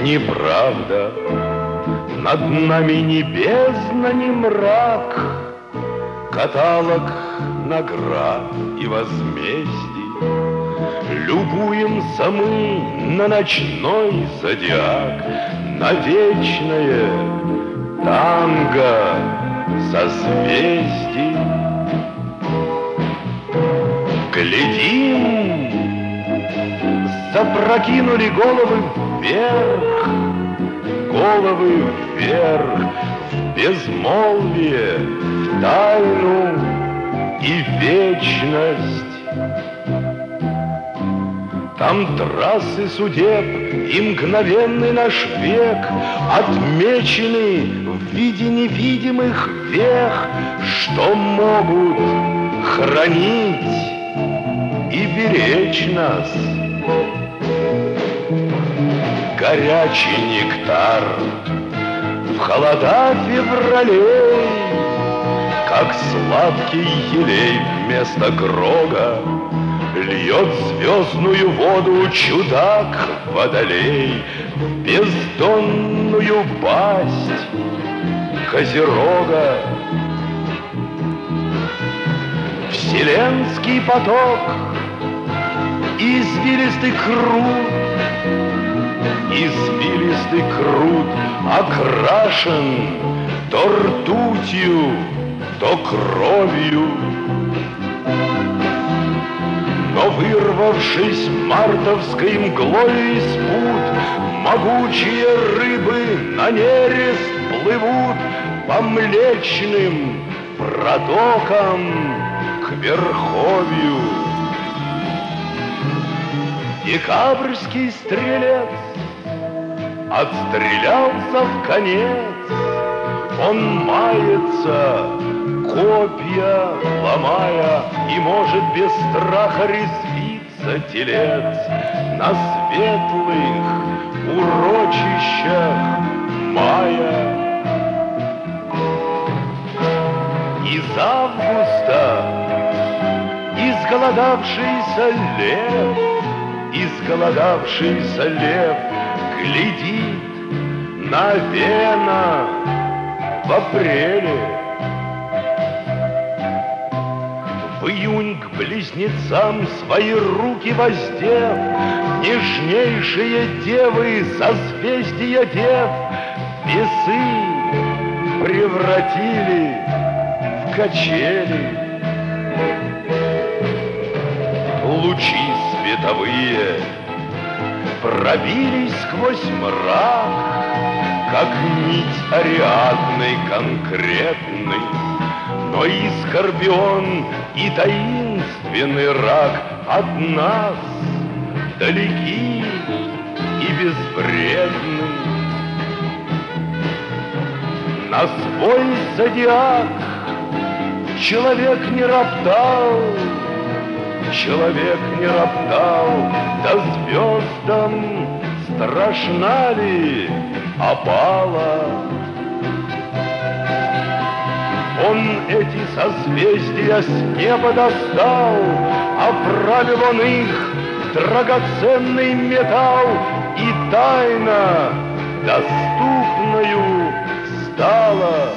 неправда, над нами ни бездна, ни мрак, каталог наград и возмездий. Любуемся мы на ночной зодиак, на вечное танго созвездий. Глядим, запрокинули головы вверх, головы вверх, в безмолвие, в тайну и вечность. Там трассы судеб и мгновенный наш век отмечены в виде невидимых вех, что могут хранить и беречь нас. Горячий нектар в холода февралей, как сладкий елей вместо грога, льет звездную воду чудак-водолей в бездонную пасть Козерога. Вселенский поток, извилистый крут окрашен то ртутью, то кровью. Но вырвавшись мартовской мглой из пут, могучие рыбы на нерест плывут по млечным протокам к верховью. Декабрьский стрелец отстрелялся в конец, он мается, копья ломая, и может без страха резвиться телец на светлых урочищах мая. Из августа изголодавшийся лев глядит на вена в апреле. В июнь к близнецам свои руки воздев, нежнейшие девы, созвездия дев, весы превратили в качели. Лучи световые пробились сквозь мрак, как нить Ариадны конкретной. Но и скорпион, и таинственный рак от нас далеки и безвредны. На свой зодиак человек не роптал, да звездам страшна ли опала. Он эти созвездия с неба достал, оправил он их в драгоценный металл, и тайна доступною стала.